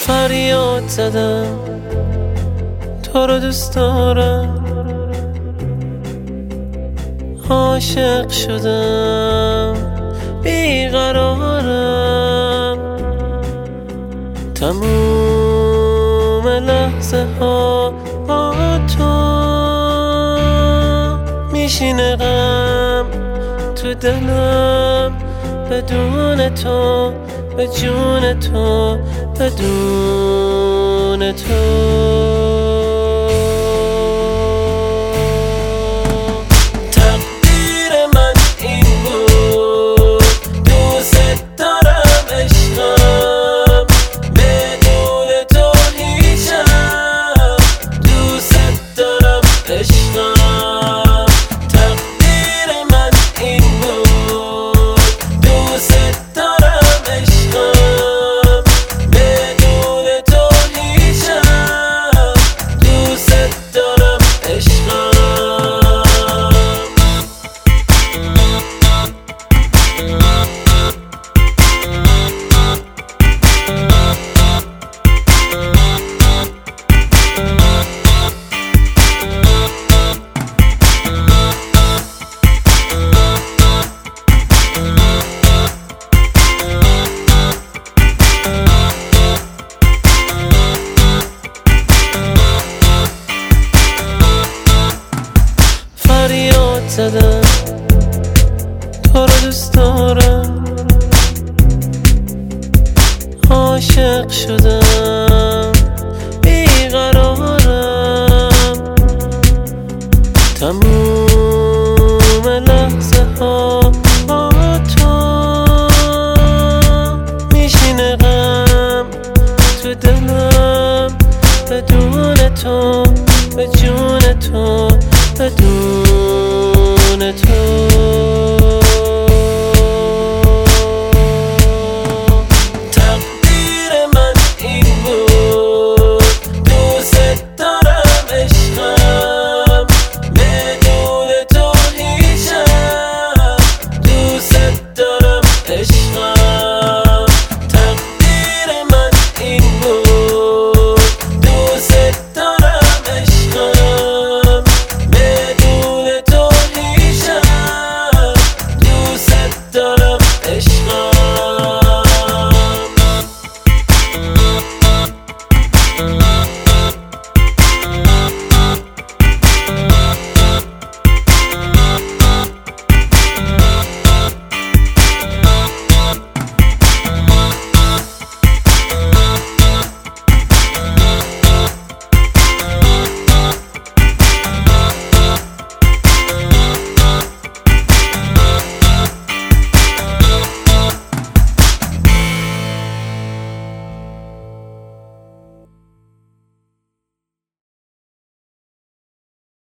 فریاد زدم تو رو دوست دارم، عاشق شدم بیقرارم، تموم لحظه ها با تو میشینه غم تو دلم، بدون تو به جون تو بدون تو. فریاد زدم تو رو دوست دارم، عاشق شدم بیقرارم، تموم لحظه ها با تو میشینه غم تو دلم، بدون تو به جون تو بدون تو. تقدیر من این بود، دوست دارم عشقم، بدون تو هیچم، دوست دارم عشقم.